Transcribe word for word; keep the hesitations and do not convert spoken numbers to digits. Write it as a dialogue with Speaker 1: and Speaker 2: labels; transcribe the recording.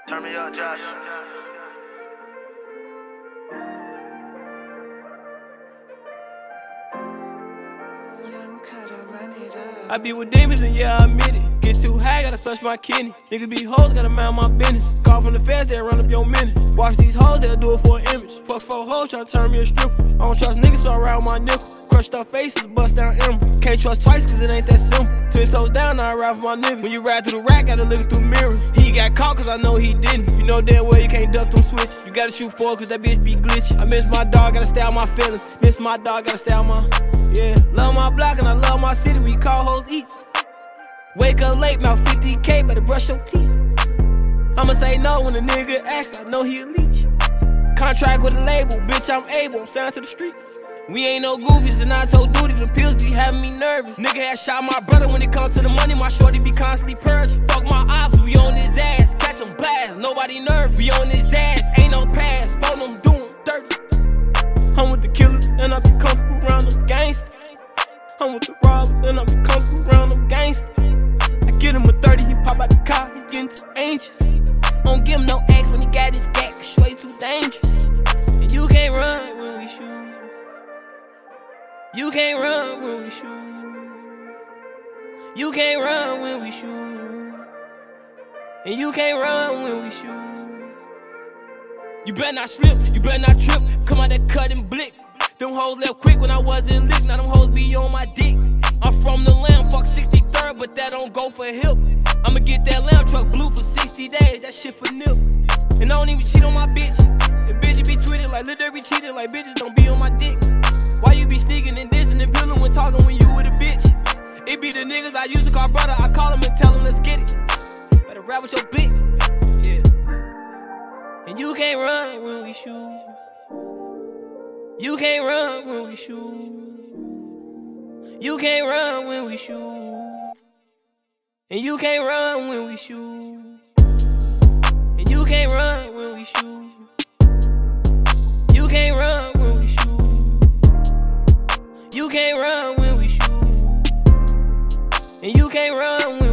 Speaker 1: Turn me up, Josh.
Speaker 2: I be with demons and yeah, I admit it. Get too high, gotta flush my kidney. Niggas be hoes, gotta mind my business. Call from the feds, they'll run up your minute. Watch these hoes, they'll do it for an image. Fuck four hoes, tryna turn me a stripper. I don't trust niggas, so I ride with my nickel. Crushed up faces, bust down emerald. Can't trust twice, cause it ain't that simple. Ten toes down, now I ride for my niggas. When you ride through the rack, gotta look through mirrors. He got caught, cause I know he didn't. You know damn well you can't duck them switches. You gotta shoot forward, cause that bitch be glitchy. I miss my dog, gotta stay out my feelings. Miss my dog, gotta stay out my... Yeah, love my block and I love my city, we call hoes eats. Wake up late, mouth fifty K, better brush your teeth. I'ma say no when a nigga asks, I know he a leech. Contract with a label, bitch, I'm able, I'm signed to the streets. We ain't no goofies, and I told duty, the pills be having me nervous. Nigga had shot my brother when it come to the money, my shorty be constantly purging. Fuck my ops, we on his ass, catch him blast, nobody nervous. We on his ass, ain't no pass, phone them doing dirty. I'm with the killers, and I be comfortable around them gangsters. I'm with the robbers, and I be comfortable around them gangsters. I get him a thirty, he pop out the car, he getting too anxious. Don't give him no X when he got his gat, cause straight too dangerous. And you can't run when we shoot. You can't run when we shoot. You can't run when we shoot. And you can't run when we shoot. You better not slip, you better not trip. Come out that cut and blick. Them hoes left quick when I wasn't licked. Now them hoes be on my dick. I'm from the lamb, fuck sixty-third, but that don't go for hip. I'ma get that lamb truck blue for sixty days, that shit for nip. And I don't even cheat on my bitch. And bitches be tweeted like Lil Durk be cheated, like bitches don't be on my dick. Why you be sneaking and dissing and peeling when talking when you with a bitch? It be the niggas I used to call brother, I call them and tell them let's get it. Better rap with your bitch, yeah. And you can't run when we shoot. You can't run when we shoot. You can't run when we shoot. And you can't run when we shoot. And you can't run when we shoot. You can't run when we shoot. You can't run when we shoot. And you can't run when